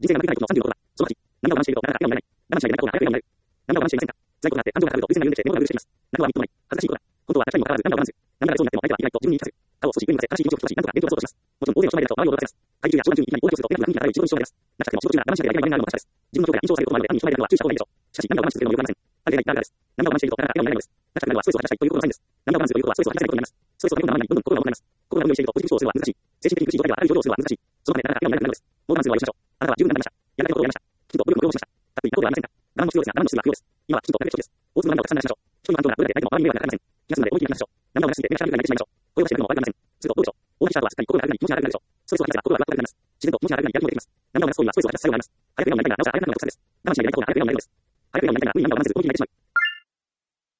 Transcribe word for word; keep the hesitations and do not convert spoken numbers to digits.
人生がうまくいかないことのさんじゅうのことだ。そのはち、何が我慢しているとなかなか笑顔になれない。我慢しないで何かを早く笑顔になる。何が我慢していませんか。在庫があって感情が高ぶると別に言うんでしてメモがうるしています。何が悪いこともない。恥ずかしいことだ。本当は確かにもかかわらず何が我慢する。何がそうになっても相手はいないと自分に言い聞かせる。他を少し上に乗せ正しい気持ちを吹き出し何とか勉強はそうとします。もちろん大勢の人前でだと周りを驚かせます。体重や障害中にいきなり大手をするとペナルが人気が高い仕事に支障が出ます。なくても仕事中なら我慢しないといけない場面があるのも確かです。自分の評価が印象されることもあるので単に人前でやるのは注意した方がいいでしょう。しかし何が我慢し続けるのもよくありません。あるでないダメです。何が我慢しているとなかなか笑顔になれないのです。なくてなるのはストレスを吐き出したいということのサインです。何が我慢するということはストレスを吐き出せないことになります。ストレスをため込んだままにどんどん心が重くなります。心が無理をしているとポジティブ思考をするのは難しい。精神的に苦しい状態ではある表情をするのは難しい。そのためなかなか笑顔になれなくなるのです。もう我慢するのは許しましょう。あなたは十分に頑張りました。やりたいことをやりました。きちんと努力を用意しました。たっぷりなことはありませんか。我慢も必要ですが我慢の質が不要です。今はきちんとやるべき時です。大粒の涙をたくさん流しましょう。人の感情がどれだけ大きくても周りに迷惑がかかりません。気が済むので思い切り話しましょう。涙を流しすぎて目が下になってしまいましょう。声を出して泣くのも悪くありません。するとどうでしょう。大きいシャートはしっかり心が楽になり気持ちが楽になるでしょう。ストレスを吐き出せば心が楽になります。自然と気持ちが楽になりやる気も出てきます。涙を流す行為はストレスを吐き出す作用があります。